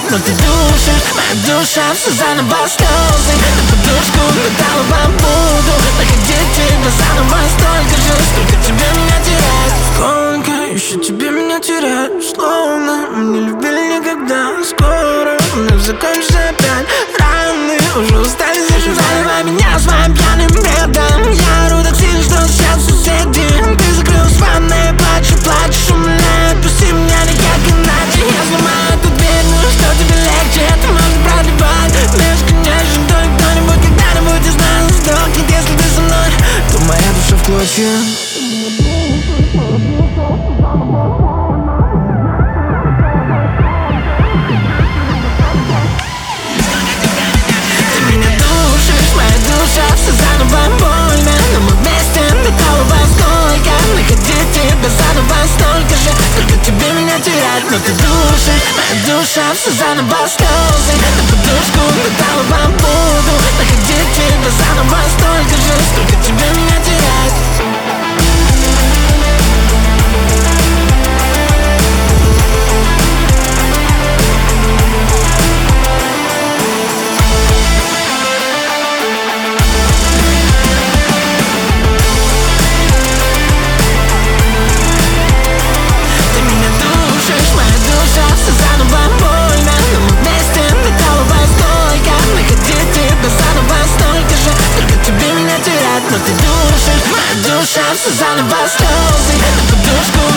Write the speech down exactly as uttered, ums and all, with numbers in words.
но ты душишь. Моя душа все заново слезы. На подушку металла побуду находить тебя заново столько же, сколько тебе меня терять. Сколько еще тебе меня терять? Словно мы не любили никогда. Скоро вновь закончится опять. Раны уже устали заживать. Заливай меня своим пьяным бредом. Я ору так сильно, что сейчас соседи. Ты закрылась в ванной, плачу, плачешь, умоляю, отпусти меня никак иначе. Я сломаю эту дверь, ну что тебе легче? Ты можешь продлевать бесконечно. То кто-нибудь когда-нибудь из нас сдохнет. Если ты со мной, то моя душа в клочья. Все заново больно, но мы вместе до того во сколько. Находить тебя заново столько же, сколько тебе меня терять. Но ты душишь, моя душа все заново слезы. На подушку металла побуду находить тебя заново столько же, сколько тебе меня терять. Но ты душишь, моя душа все заново слезы. На подушку